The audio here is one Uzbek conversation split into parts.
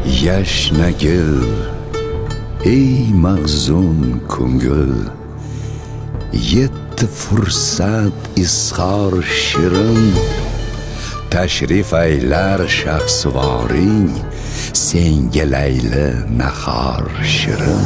yashnagil ey mahzun ko'ngil, yetti fursat izhor shirin, tashrif aylar shaxsvoring, senga layli nahor shirin.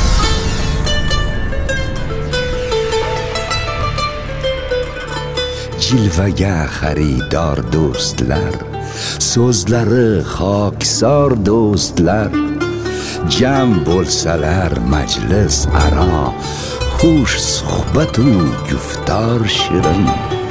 Jilvaga xaridor do'stlar, so'zlari xokisor do'stlar, jam bo'lsalar majlis aro, xush suhbatu guftor shirin.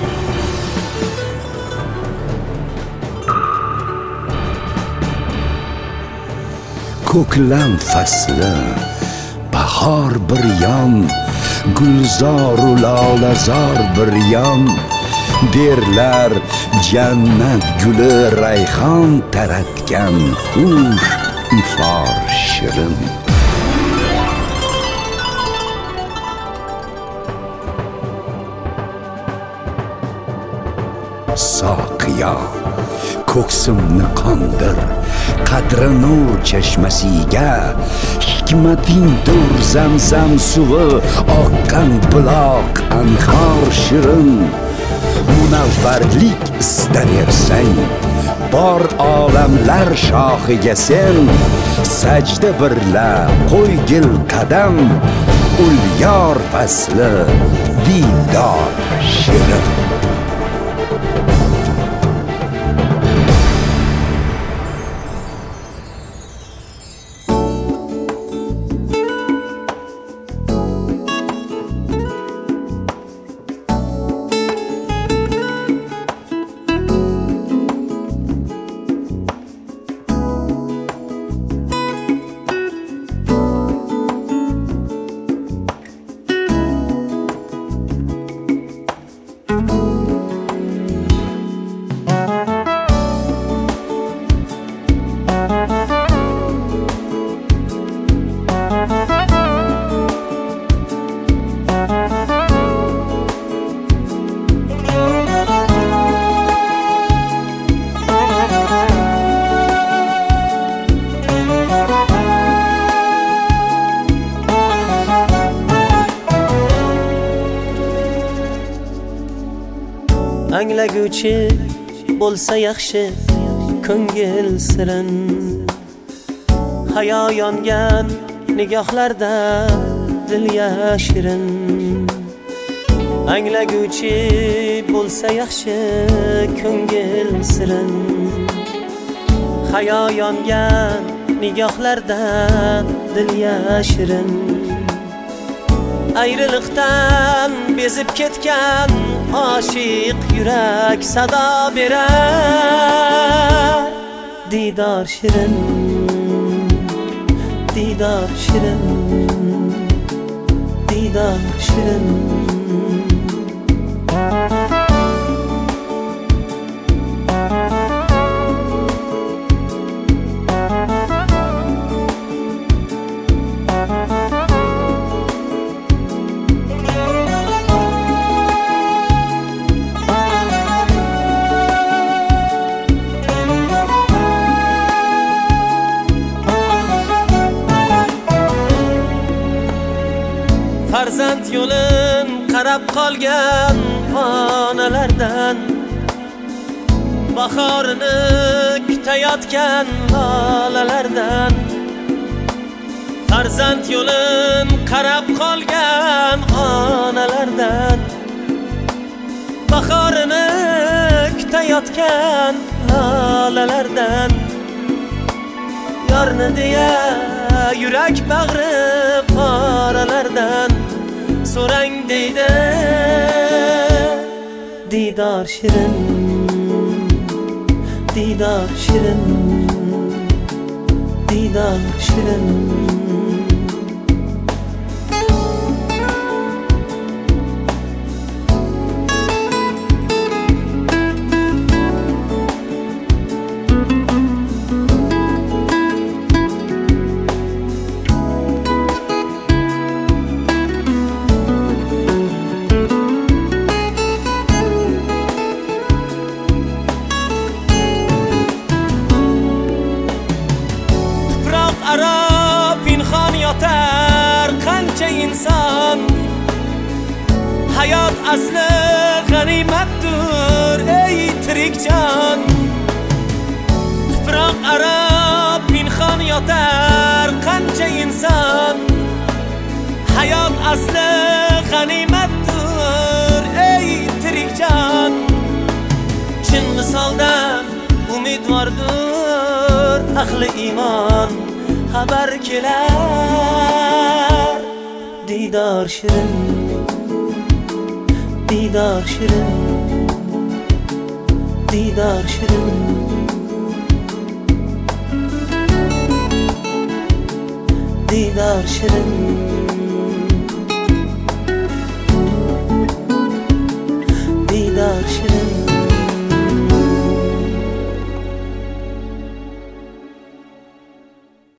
Ko'klam fasli bahor bir yon, gulzoru lolazor bir yon, derlar jannat guli rayhon taratgan xush ifor shirin. Soqiyo ko'ksimni qondir, qadri nur chashmasiga, hikmatingdir zamzam suvi oqqan buloq anhor shirin. Munavvarlik istaversang, bor olamlar shohiga sen, sajda birla qo'ygil qadam, ul yor fasli diydor shirin. Anglaguvchi bo'lsa yaxshi ko'ngil sirin, hayo yongan nigohlarda dil yashirin. Anglaguvchi bo'lsa yaxshi ko'ngil sirin, hayo yongan nigohlarda dil yashirin. Ayriliqdan bezib ketgan oshiq yurak sado berar, diydor shirin, diydor shirin, diydor shirin. Farzand yo'lin qarab qolgan onalardan, bahorini kutayotgan lolalardan. Farzand yo'lin qarab qolgan onalardan, bahorini kutayotgan lolalardan. Yorni deya yurak bag'ri poralardan so'rang deydi diydor shirin, diydor shirin, diydor shirin. inson hayot asli g'animatdir ey tirik jon tuproq aro pinhon yotar qancha inson hayot asli g'animatdir ey tirik jon chin misoldan umidvordir ahli iymon xabar kelar diydor shirin diydor shirin diydor shirin diydor shirin